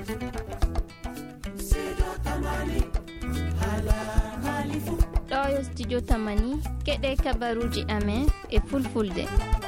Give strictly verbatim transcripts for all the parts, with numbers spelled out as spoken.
ɗo yo studio tamani keɗe kabaruji amen e fulfulde.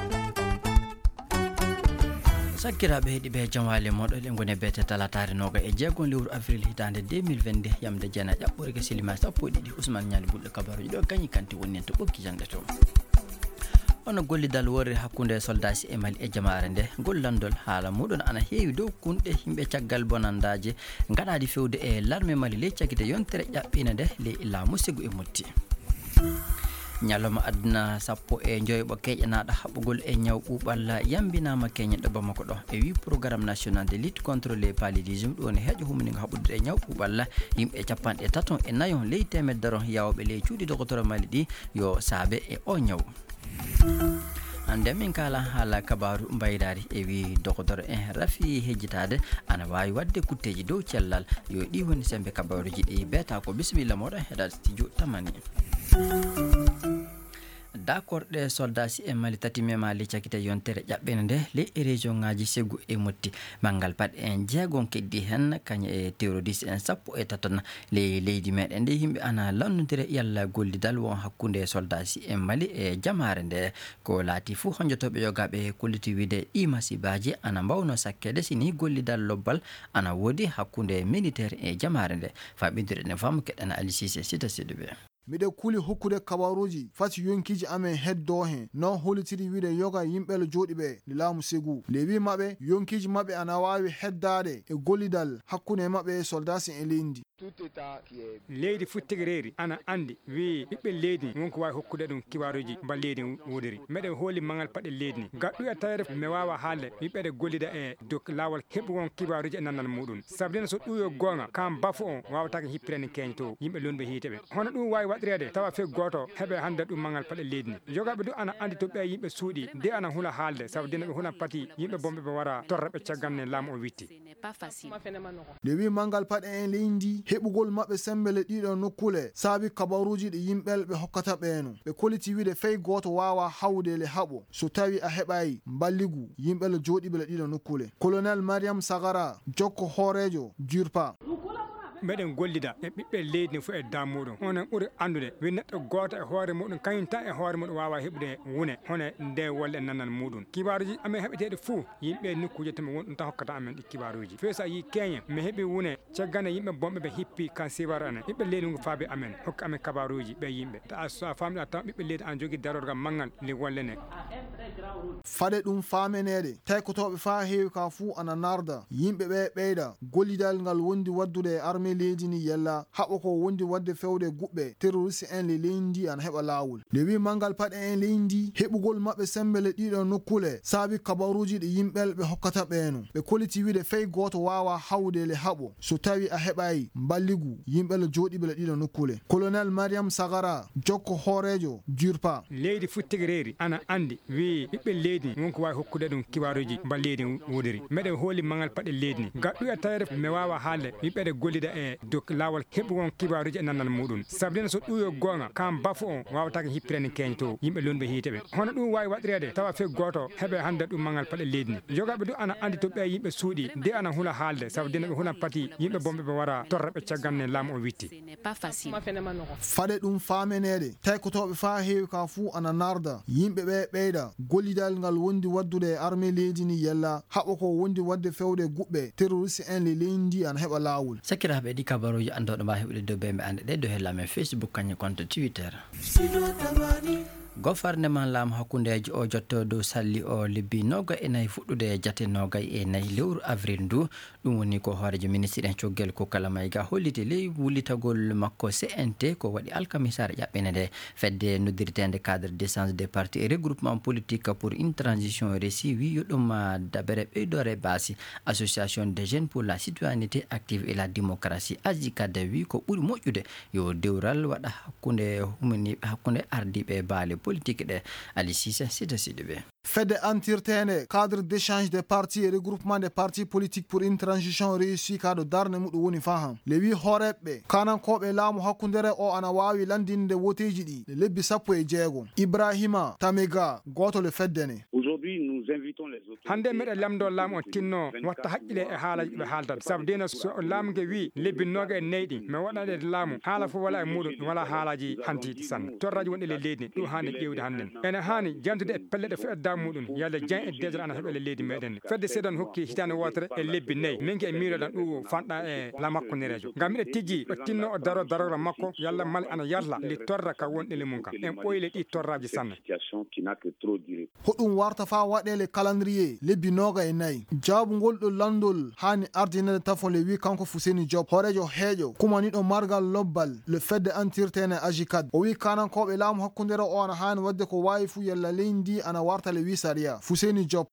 sakkiraɓe heeɗiɓe jamwale moɗo ɗe goni bete talatare noga e jeegon lewru avril hitande deux mille vingt-deux yamde jeena ƴaɓɓore ke silima sappo e ɗiɗi ousmane ñali bulɗo kabaruji ɗo gañi kanti woni en to ɓokki jangde to. ono gollidal worre hakkude soldats e mali e jamare nde gollandol haala muɗum ana heewi dow kunɗe yimɓe caggal bonandaje gaɗaɗi fewde e l'armé mali ley caguide yontere ƴaɓɓina nde ley laamu segu e mutti. ñalawma aduna sappo e joyɓo keƴanaɗo haɓɓugol e ñaw ɓuuɓal yambinama keñen ɗo bamako ɗo e wi programme national de lutte contre les paludisme ɗo ne heeƴo humnigo haɓɓude e ñaw ɓuuɓal yimɓe capanɗe taton e nayon ley temedde daron yawɓe ley cuuɗi docteur mali ɗi yo saabe e o ñaw. hande min kala haala kabaru mbaydari e wi docteur en rafi hejjitade ana wawi wadde kutteji dow cellal yo ɗi woni sembe kabaruji ɗi beeta ko bisimilla moɗon heɗade studio tamani. d'accord ɗe soldats e mali tati mema ley cakite yontere ƴaɓɓene nde ley région ngaji Ségu e Motti mangal paɗ en jeegon keddi hen kañe e terroriste en sappo e taton ley leydi meɗen nde yimɓe ana lannodire yalla gollidal won hakkude soldats e mali e jamare nde ko laati fuu honjotoɓe yogaɓe kolliti wiide ɗi masibaji ana mbawno sakkede sini gollidal lobbal ana woodi hakkude militaire e jamare nde faɓidire ne fam keɗana Ali Cissé sita siduɓe. miɗe kuli hokkude kabaruji fati yonkiji amen heddo hen non holitiri wiide yoga yimɓele joɗiɓe le laamu Ségu le wi mabɓe yonkiji mabɓe ana wawi heddade e gollidal hakkude mabɓe e soldats e leydi. leydi futtigireeri ana andi wi ɓiɓɓe leydi wonko wawi hokkude ɗum kibaruji mba leydi wodiri meɗen hooli mangal paɗe leydi ni gaɗɗu e tawede mi wawa haalde ɓiɓɓeɗe gollida e dow lawol heɓugol kibaruji e nannal muɗum sabdina so ɗuyo gonga kam bafu on wawatake hippirani keñ to yimɓe lonɓe hiiteɓe hono ɗum wawi waɗirede tawa fe goto heɓe hande ɗum mangal paɗe leydi ni jogaɓe du ana andi to ɓe yimɓe suuɗi nde ana hula haalde sabdina ɓe hulan pati yimɓe bomɓe ɓe wara torraɓe cagganne laamu o witti. le wi mangal paɗe en leydi heɓugol mabɓe sembele ɗiɗo nokkule saabi kabaruji ɗi yimɓel ɓe hokkata ɓeeno ɓe koliti wiide fey goto wawa hawde le haɓo so tawi a heɓayi balligu yimɓele joɗiɓele ɗiɗo nokkule. colonel Mariam Sagara jokko hoorejo Jurpa. meɗen gollida e ɓiɓɓe leydi ni fof e dam muɗum onen ɓuuri andude wi neɗɗo goto e hoore muɗum kañum tan e hoore muɗum wawa heɓude wone hono nde wolle e nannal muɗum kibaruji amen heɓeteɗe fou yimɓe nokkuje tami won ɗum tan hokkata amen ɗi kibaruji fe sa yi keñe mi heeɓi wone caggane yimɓe bomɓe ɓe hippi kan sibaru enen ɓiɓɓe leydi ngo faabi amen hokka amen kabaruji ɓe yimɓe ta so famɗi a tawa ɓiɓɓe leydi an jogui darorgal manggal li wolle ne fade ɗum famenede taykotoɓe fa heewi ka fuu ana narda yimɓe ɓe ɓeyda gollidal ngal wondi waddude e armé leydi ni yella haɓa ko wondi wadde fewde guɓɓe terroriste en le leydi ana heɓa lawol le wi mangal paɗe en leydi heɓugol mabɓe sembele ɗiɗo nokkule saabi kabaruji ɗi yimɓel ɓe hokkata ɓeeno ɓe koliti wiide fey goto wawa hawde le haɓo so tawi a heɓayi balligu yimɓele joɗiɓele ɗiɗo nokkule. colonel Mariam Sagara jokko hoorejo Jurpa. leydi futtigireeri ana andi wi ɓiɓɓe leydi wonko wawi hokkude ɗum kibaruji mba leydi wodiri meɗen hooli mangal paɗe leydi ni gaɗɗu e tawede mi wawa haalde yimɓeɗe gollida e dow lawol heɓugol kibaruji e nannal muɗum sabdina so ɗuyo gonga kam bafu on wawatake hippirani keñ to yimɓe lonɓe hiiteɓe hono ɗum wawi waɗirede tawa fe goto heɓe hande ɗum mangal paɗe leydi ni jogaɓe du ana andi to ɓe yimɓe suuɗi nde ana hula haalde sabdina ɓe hulan pati yimɓe bomɓe ɓe wara torraɓe cagganne laamu o witti. fade ɗum famenede taykotoɓe fa heewi ka fuu ana narda yimɓe ɓe ɓeyda gollidal ngal wondi waddude e armé leydi ni yella haɓa ko wondi wadde fewde guɓɓe terroriste en le leydi ana heɓa lawol. sakkiraɓe ɗi kabaruji andoɗo mba heɓude dow ɓe ɓe ande ɗe dow hellamen Facebook kañum compte Twitter. gouvernement laamu hakkudeji o jotto dow salli o lebbi noga e nayyi fuɗɗude jate nogay e nayyi lewru avril ndu ɗum woni ko hoorejo ministre en coggel ko kala mayga holliti ley wullitagol makko C N T ko waɗi alkamisare ƴaɓɓene nde fedde noddiritede cadre d'échange des partis et regroupement politique pour une transition réussie wi yo ɗum dabere ɓeydore basi association des jeunes pour la citoyenneté active et la démocratie AJICAD wi ko ɓuuri moƴƴude yo dewral waɗa hakkude humaniɓe hakkude ardiɓe baale politique ɗe Ali Cissé Sita Sidibé. Fedde antirtene cadre d'échange des partis et regroupement des partis politiques pour une transition réussie kado darne muɗum woni faham le wi horeɓe kanankoɓe laamu hakkundere o ana wawi landinde woteji ɗi le lebbi sappo e jeego. Ibrahima Tamega goto le feddene. hande meɗe lamdo laamu o tinno watta haqqile e haalaji ɓe haaldata saabu dena so laamu ge wi lebbi noga e nayyi mi waɗaɗe laamu haala fof wala e muɗum wala haalaji hantiɗi sanne torraji wonɗe le leydi ɗum hande ƴewde hande ene hani jantude e pelle ɗe feɗda muɗum yalla jen e desre ana heɓe le leydi meɗen fedde seedan hokki hitande wotere e lebbi nayyi min ke e miiroɗan ɗum fanɗa e la makkonerejo ngam miɗe tijji o tinno o daro darora makko yalla mal ana yalla li torra ka wonɗe le mum kam en ɓoyle ɗi torraji sanne hoɗum warta fa waɗele calendrier lebbi noga e nayyi jaabu ngol ɗo landol hani ardinede tafon le wi kanko Fuseni Job horejo heeƴo kumaniɗo margal lobbal le fedde antirtene ajikad o wi kanankoɓe laamu hakkundere o ana hani wadde ko wawi fu yalla leydi ana warta le wi sariya Fuseni Job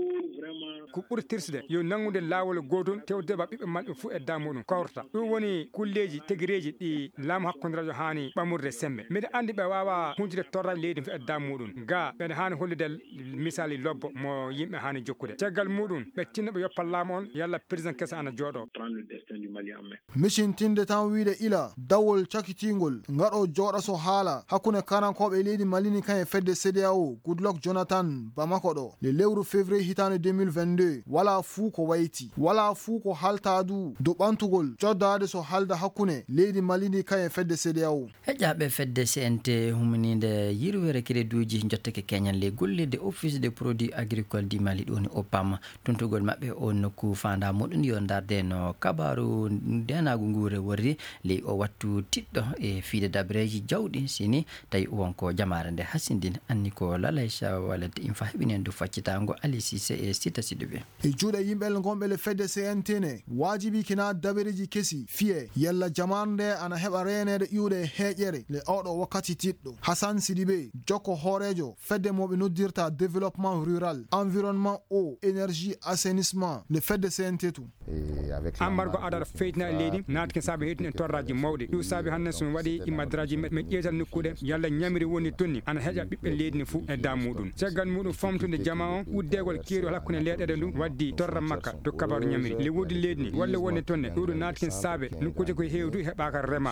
ko ɓuri tirsde yo nangude laawol gotol tewdeba ɓiɓɓe maɓɓe fuu e da muɗum kawrata ɗum woni kulleji tegireji ɗi laamu hakkundirajo hani ɓamurde sembe mbiɗa andi ɓe wawa huntude torraji leydi fo e da muɗum ga ɓeɗa hani hollude misali lobbo mo yimɓe hani jokkude caggal muɗum ɓe tinno ɓe yoppal laamu on yalla président kesa ana jooɗo micintinde tan wiide ila dawol cakitingol ngaɗo jooɗa so haala hakkunde kanankoɓe leydi Malini kan e fedde C D A O Goodluck Jonathan Bamako ɗo le lewru février hitande deux mille vingt-deux wala fuu ko wayti wala fuu ko haltadu do ɓantugol joddade so halda hakkunde leydi Malini kan e fedde C D A O heƴƴaɓe fedde C N T humnide yirwere crédit jottake keñan le gollide office des produits agricoles du Mali ɗoni O P A M tuntugol maɓɓe o nokku fanda muɗum yo darde no kabaru denagu nguure worri ley o wattu tiɗɗo e fiide dabreji jawɗi sini tawi wonko jamare nde hasindin anni ko lalaysa walade in fa heɓinen du faccitango Ali Cissé e Sita Sidibé e juuɗe yimɓel gonɓe le fedde C N T ne wajibi kina dabereji kesi fiye yalla jamanu nde ana heɓa renede iwde heeƴere le oɗo wakkati tiɗɗo Hassan Sidibé jokko hoorejo fedde moɓe noddirta développement rural environnement eau énergie assainissement le fedde C N T tu ambargo aɗaɗa feytina e leydi natke saabi heddi en torraji mawɗi ɗum saabi hannde somi waɗi immadaраji min ƴeetal nokkude yalla ñamiri woni tonni ana heeƴa ɓiɓɓe leydi ni fuu e da muɗum caggal muɗum famtude jama on uddegol kiirol hakkunde leyɗeɗe ndu waddi torra makka to kabaru ñamiri le wodi leydi ni walla woni tonne ɗuɗo natken saabe nokkuji ko heewdu heɓaka rema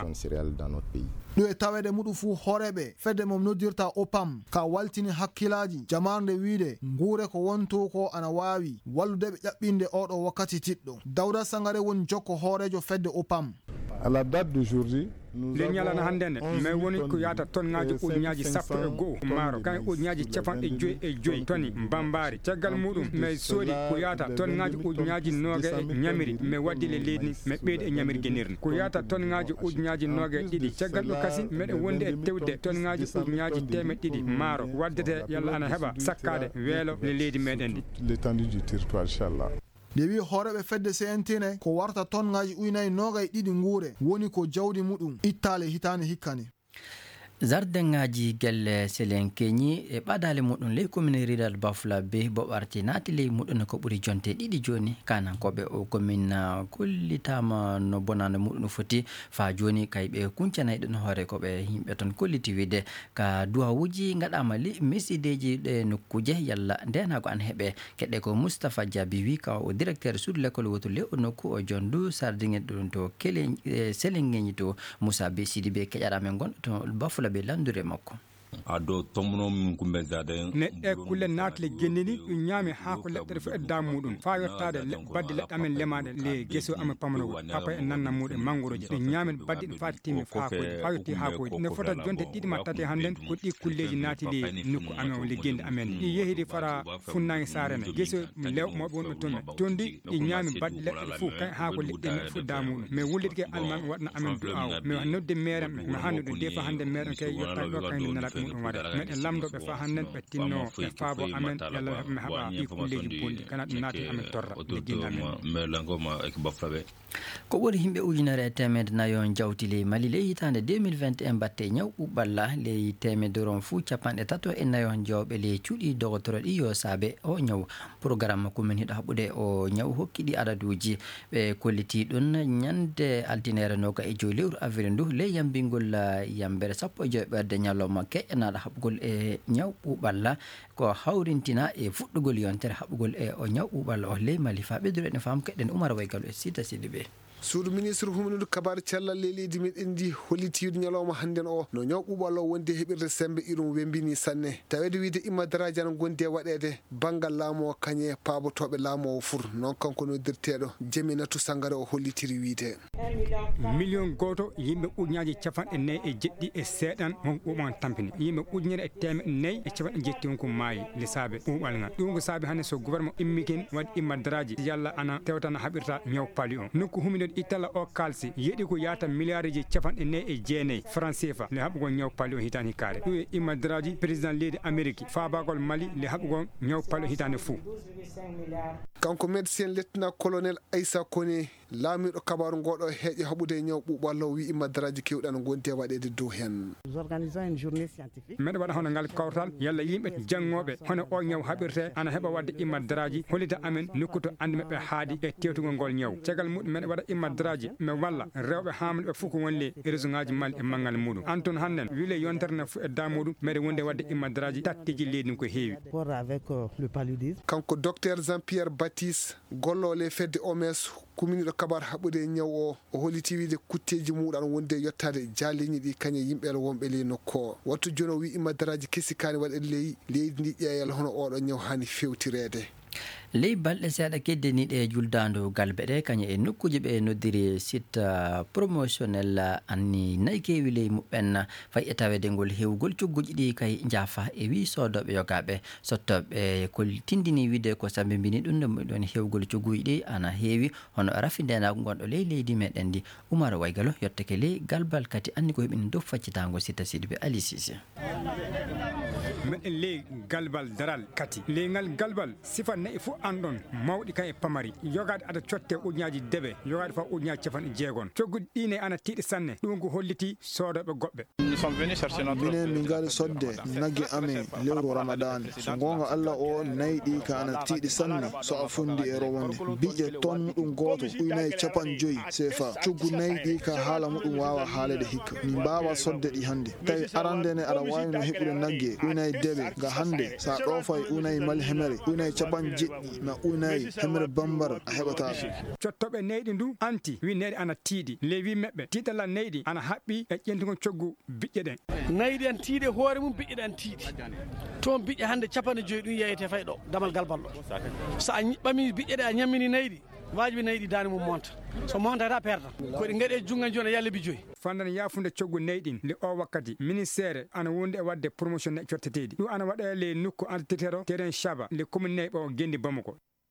ɗo e tawede muɗum fuu hooreɓe fedde mom noddirta O P A M ka waltini hakkilaji jamarde wiide nguure ko wonto ko ana wawi walludeɓe ƴaɓɓinde oɗo wakkati tiɗɗo Dawda Sangare woni jokko hoorejo fedde O P A M à la date d'aujourd'hui le ñalana hannde mais woni ko yata tonŋaji ujuñaji sappo e goho maaro kan ujuñaji capanɗe joyi e joyi toni mbambari caggal muɗum mais soodi ko yata tonŋaji ujuñaji nooga e ñamiri mais waddi le leydi mais ɓeydi e ñamiri guenirni ko yata tonŋaji ujuñaji nooga e ɗiɗi caggal ɗo kasi meɗe wonde e tewde tonŋaji ujuñaji temeɗɗe ɗiɗi maaro waddete yalla ana heɓa sakkade weelo le leydi meɗen ndi l'étendue du territoire inchallah nde wi hooreɓe fedde C N T ne ko warta tonŋaji ujunnayi noga e ɗiɗi nguure woni ko jawdi muɗum ittale hitande hikkane zardengaji gelle selen keñi e ɓadale muɗum ley commune rural Bafulabe bo ɓarti naati ley muɗum ko ɓuuri jonte ɗiɗi joni kanankoɓe o commune kollitama no bonande muɗum foti fa joni kay ɓe kuncanayi ɗum hoore koɓe yimɓe ton kolliti wiide ka duwawuji gaɗama li mesideji ɗe nokkuje yalla ndenago an heeɓe keɗɗe ko Moustapha Diaby wi ka o directeur sud l'école woto le o nokku o jondu sardiŋe ɗum to kele selengeñi to Moussa Be Sidibé keƴaɗamen gonɗo to Bafula be landure makko ado tomno min kumbe zade neɗɗe kulle natle gennini ɗum ñaami haa ko leɗɗere fof e da muɗum fa yettade badde leɗɗe amen lemaɗe le geso amen pamano papa e nanna muɗum mangoroje ɗum ñaamen badde ɗum fati timmi haakoyde fa yetti haakoyde ne fota jonte ɗiɗi ma tati hannden ko ɗi kulleji naati le nokku amen o le gende amen ɗi yehidi fara funnange sarene geso lew moɓe wonɓe toon tondi ɗi ñaami badde leɗɗe fof kay haa ko leɗɗe neɗɗe fof da muɗum mais wullitke almami waɗna amen du aw mais nodde maire mi hande ɗum des fois hande maire kay yettani ɗo kayde nalat muɗum waɗa meɗen lamdoɓe fa hannden ɓe tinno e faabo amen yalla heɓmi haɓa ɗi kulleji bonɗi kana ɗum naati amen torra ligguinde amen ko ɓuri himɓe ujunere e temedde nayo jawti ley Mali ley hitande deux mille vingt et un batte ñaw ɓuɓɓalla ley temedde ron fuu capanɗe tato e nayo jawɓe ley cuuɗi dogotoro ɗi yo saabe o ñaw programme commune hiɗo haɓude o ñaw hokki ɗi adaduji ɓe kolliti ɗum ñande altinere noga e joyi lewru avril ndu ley yambingol yambere sappo e joyi ɓerde ñalawma keƴƴa keƴƴanaɗo haɓugol e ñaw ɓuuɓalla ko hawrintina e fuɗɗugol yontere haɓugol e o ñaw ɓuuɓalla o ley Mali fa ɓeydure ne faam keɗen Oumar Waygallo e Sita Sidibé. suudu ministre humnude kabaru cellal leydi meɗen ndi hollitiide ñalawma hannden o no ñaw ɓuuɓal o wondi e heɓirde sembe irum wembini sanne tawede wiide Imma Daraji ana gondi e waɗede banggal laamu o kañe paabotoɓe laamu o fur noon kanko noddirteɗo Jeminatou Sangare o hollitiri wiide million goto yimɓe ujunaji capanɗe nayyi e jeɗɗi e seeɗan won ɓuuɓan tampini yimɓe ujunere e temeɗɗe nayyi e capanɗe jetti wonko maayi lissaɓe ɓuuɓal ngal ɗum ko saabi hannde so gouvernement immiken waɗi Imma Daraji yalla ana tewtana haɓirta ñaw paali o nokku humide ittala o kalsi yeeɗi ko yata milliard ji capanɗe nayyi e jeenayyi franc C F A le haɓugol ñaw paali o hitande hikkare ɗum e Imma Daraji président leydi Amérique faabagol Mali le haɓugol ñaw paali o hitande fou. kanko médecin lieutenant colonel Aissa Koné laamiɗo kabaru ngoɗo heeƴe haɓude ñaw ɓuuɓal o wi Imma Daraji kewɗan gondi e waɗede dow hen meɗe waɗa hono ngal kawtal yalla yimɓe janggoɓe hono o ñaw haɓirte ana heeɓa wadde Imma Daraji hollita amen nokku to andi maɓɓe haadi e tewtugol ngol ñaw caggal muɗum meɗe waɗa Imma Daraji me walla rewɓe hamleɓe fof ko wonle région ngaji Mali e manggal muɗum Antoine hannden wile yontere ne fu e damuɗum meɗe wonde wadde Imma Daraji tattiji leydi ko heewi kanko docteur Jean Pierre Baptiste gollole fedde O M S kuminiɗo kabar haɓude ñaw o o holliti wiide kutteji muɗum wonde yettade jaliñi ɗi kañe yimɓele wonɓe ley nokku o wattu joni o wi Imma Daraji kesikani waɗe ley leydi ndi ƴeeyal hono oɗo ñaw hani fewtirede ley balɗe seeɗa keddeniɗe e juldandu galɓe ɗe kañum e nokkuji ɓe noddiri site promotionnel anni nayi kewi ley muɓɓen fayi e tawede ngol hewgol cogguji ɗi kay jaafa e wi sodoɓe yogaɓe sottoɓe ko tindini wiide ko sambimbini ɗum nde ɗon hewgol cogguji ɗi ana heewi hono rafindenago gonɗo ley leydi meɗen ndi Oumar Waygallo yettake ley galbal kadi anni ko heɓini dow faccitago Sita Sidibé Ali Cissé meɗen ley galbal daral kati leygal galbal sifa nayi fof anɗon mawɗi kay e pamari yogade aɗa cotte ujunaji deɓe yogade fa ujunaji capanɗe jeegon cogguɗi ɗine ana tiiɗi sanne ɗum ko holliti sodoɓe goɓɓe minen min gari sodde nagge amen lewru Ramadan so gonga Allah o nayi ɗi ka ana tiiɗi sanne so a fundi e rowonde biƴƴe ton ɗum goto ujunnayi capan joyyi C F A coggu nayi ɗi ka haala muɗum wawa haalede hikka min mbawa sodde ɗi hannde tawi arandene aɗa wawino heɓude nagge ujunnayi deɓe ga hannde sa ɗofay ujunnayi mali hemere ujunnayi capan jeɗɗi na ujunnayi hemere bambara a heɓata cottoɓe nayɗi ndu anti wi nayɗi ana tiiɗi ley wi meɓɓe tiiɗalla nayɗi ana haɓɓi e ƴentugol coggu biƴƴe ɗen nayɗi an tiiɗe hoore mum biƴƴe ɗe an tiiɗi toon biƴƴe hannde capanɗe joyi ɗum yeyete fay ɗo damal galbal ɗo so a ɓami biƴƴe ɗe a ñammini nayɗi wajibi nayɗi dani mum monta so montata perta koɗi gaɗe junggan joni yallabi joyi fandana yafunde coggu nayɗin le o wakkati ministére ana wonde e wadde promotion ne cotteteɗi ɗum ana waɗa le nokku entretero terrain Chaba le commune nayyi ɓo gendi Bamako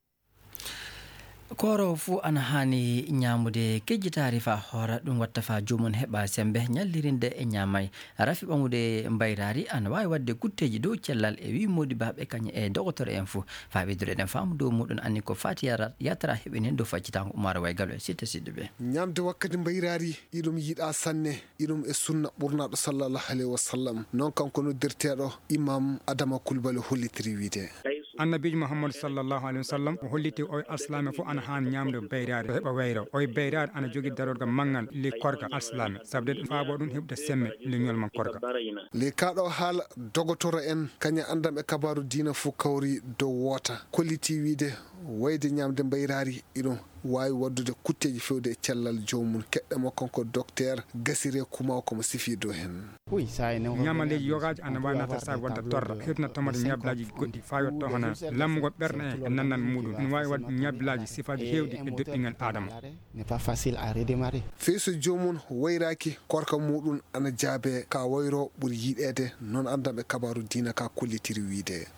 koro fu ana hani ñamude kejjitari fa hoora ɗum watta fa jomum heɓa sembe ñallirinde e ñamay rafi ɓamude mbayrari ana wawi wadde gutteji dow cellal e wi modi baɓe kañum e docteur en fou fa ɓeydude ɗen faamu dow muɗum anni ko fati yatara heɓini hen dow faccitango Oumar Waygallo e Sita Sidibé ñamde wakkati mbayrari iɗum yiiɗa sanne iɗum e sunna ɓurnaɗo sallallahu alayhi wa sallam noon kanko noddirteɗo imam Adama Coulibaly hollitiri wiide annabijo Mouhamadou sallallahu alayhi wa sallam o holliti o alslame fof ana han ñamde beyrade heɓa wayro o beyrade ana jogui darorga manggal li korka alslame sabu de faabo ɗum heɓde semme li ñolman korka li kaɗo haala dogotoro en kaña andam e kabaru dina fo kawri dow woota kolliti wiide wayde ñamde bayrari iɗum wawi waddude kutteji fewde e cellal jomum keɗɗemo konko docteur Gasiré Kuma komo sifi dow hen ñamandeji yogaji ana wawi natar sa wadda torra hirna tomade ñablaji goɗɗi fa yotto hono lammugo ɓerde e nannan muɗum ne wawi wadde ñablaji sifaji hewɗi e doɗɗingal adama feyso jomum wayraki korka muɗum ana jaabe ka wayro ɓuuri yiɗede noon andam e kabaru dina ka kollitiri wiide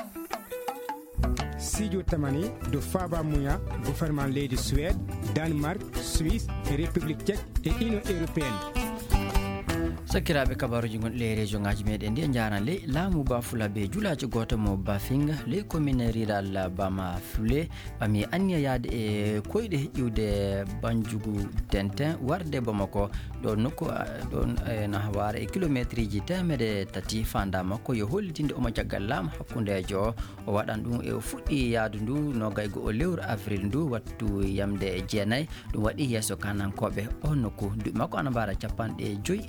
Sidio Tamani do Faba Mouya gouvernement leydi Suède Danemark Suisse et République tchèque et Union européenne sakiraɓe kabaruji gonɗi e région ngaji meɗen ndi e jaran ley laamu bafulaɓe julaji goto mo Bafinga ley commune rural Bama Fulé ɓami anniya yaade e koyɗe heƴƴude Banjugu Dentin warde Bamako ɗo nokku ɗon no wara e kilométre ji temedde tati fanda makko yo hollitinde omo caggal laamu hakkudejo o o waɗan ɗum e fuɗɗi yaadu ndu nogaygo o lewru avril ndu wattu yamde jeenayyi ɗum waɗi yesso kanankoɓe o nokku duɓi makko ana mbara capanɗe joyyi e jeɗɗi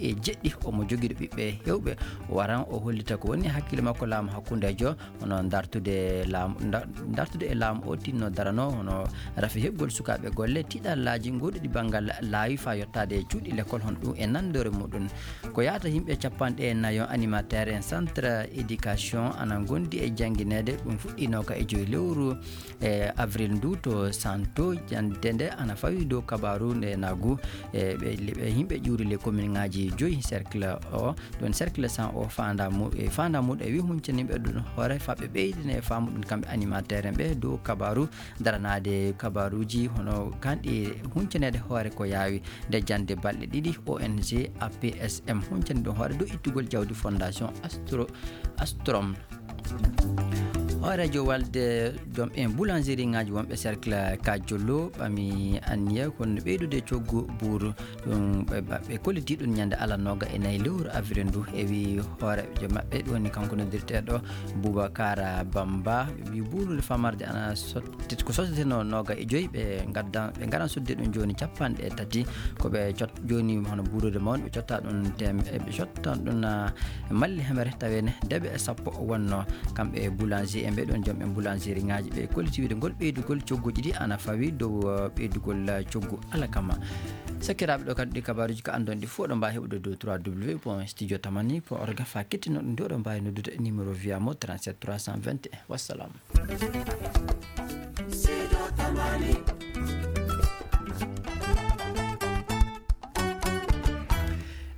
ɗiɗi omo jogiiɗo ɓiɓɓe hewɓe o waran o hollita ko woni hakkille makko laamu hakkundejo hono dartude laamu dartude e laamu o tinno darano hono rafi heɓgol sukaɓe golle tiɗallaji goɗɗiɗi banggal laawi fa yettade e cuuɗi l'école hon ɗum e nandore muɗum ko yahata yimɓe capanɗe e nayo animateur en centre éducation ana gondi e jangguinede ɗum fuɗɗinoka e joyi lewru e avril ndu to santo jande nde ana fawi dow kabaru nde nagu e ɓe yimɓe ƴuuri les commune ngaji joyi cercle o ɗon cercle cent o fanda mu e fanda muɗum e wi huncaniɓe ɗum hoore faɓe ɓeydine e famu ɗum kamɓe animateur en ɓe dow kabaru daranade kabaruji hono kanɗi huncanede hoore ko yawi nde jande balɗe ɗiɗi O N G A P S M huncani ɗum hoore dow ittugol jawdi fondation astro astrom horejo walde joom en boulangerie ngaji wonɓe cercle ka jollo ɓami anniya kono ɓeydude coggu buuru ɗum ɓe kolliti ɗum ñande alanoga e nayyi lewru avril ndu e wi hoorejo maɓɓe ɗum woni kanko noddirteɗo Boubacara Bamba wi buurude famarde ana sotti ko sosteteno noga e joyyi ɓe gaddan ɓe garan sudde ɗum joni capanɗe tati koɓe cot joni hono buurude mawɗe ɓe cotta ɗum tem ɓe cotta ɗum malli hemere tawene deeɓe e sappo wonno kamɓe boulanger ɓe ɗon joom en boulangerie ngaji ɓe kolliti wiide ngol ɓeydugol cogguji ɗi ana fawi dow ɓeydugol coggu alakama sakkiraɓe ɗo kadi ɗi kabaruji ko andon ɗi fof ɗo mbawi heɓude dow trois w point studio tamani point org fa kettinoɗo nde oɗo mbawi noddude numéro wiyamo trente-sept trois cent vingt et un wassalam.